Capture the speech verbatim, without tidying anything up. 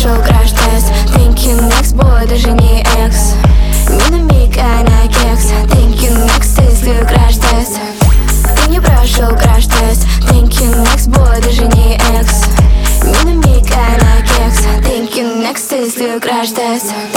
прошел краш-тест. Thank you next, boy, даже не экс. Не на миг, а на кекс. Thank you next, тестую краш-тест. Ты не прошел краш-тест. Thank you next, boy, даже не экс. Не на миг, а на кекс. Thank you next, тестую краш-тест.